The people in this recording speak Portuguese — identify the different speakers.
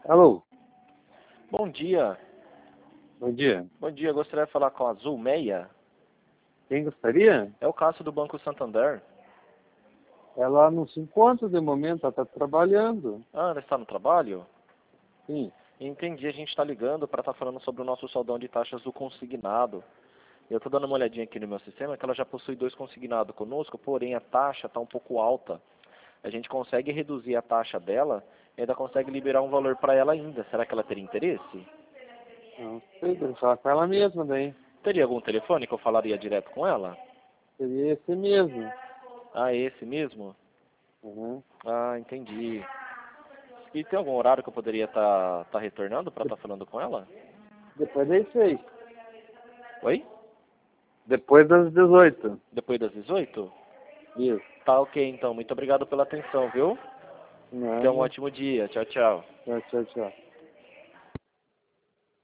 Speaker 1: Alô,
Speaker 2: Bom dia.
Speaker 1: bom dia.
Speaker 2: Bom dia, gostaria de falar com a Azul Meia.
Speaker 1: Quem gostaria?
Speaker 2: É o Cássio do Banco Santander.
Speaker 1: Ela não se encontra de momento, ela está trabalhando.
Speaker 2: Ah, ela está no trabalho?
Speaker 1: Sim.
Speaker 2: Entendi, a gente está ligando para estar falando sobre o nosso saldão de taxas do consignado. Eu estou dando uma olhadinha aqui no meu sistema, que ela já possui 2 consignados conosco, porém a taxa está um pouco alta. A gente consegue reduzir a taxa dela e ainda consegue liberar um valor para ela ainda. Será que ela teria interesse?
Speaker 1: Não sei, tem que falar com ela mesma daí.
Speaker 2: Teria algum telefone que eu falaria direto com ela?
Speaker 1: Seria esse mesmo.
Speaker 2: Ah, esse mesmo?
Speaker 1: Uhum.
Speaker 2: Ah, entendi. E tem algum horário que eu poderia estar retornando para estar falando com ela?
Speaker 1: Depois das 6.
Speaker 2: Oi?
Speaker 1: Depois das 18.
Speaker 2: Depois das 18?
Speaker 1: Isso.
Speaker 2: Tá ok, então. Muito obrigado pela atenção, viu? Tenha um
Speaker 1: Nada.
Speaker 2: ótimo dia. Tchau, tchau.
Speaker 1: Tchau, tchau, tchau.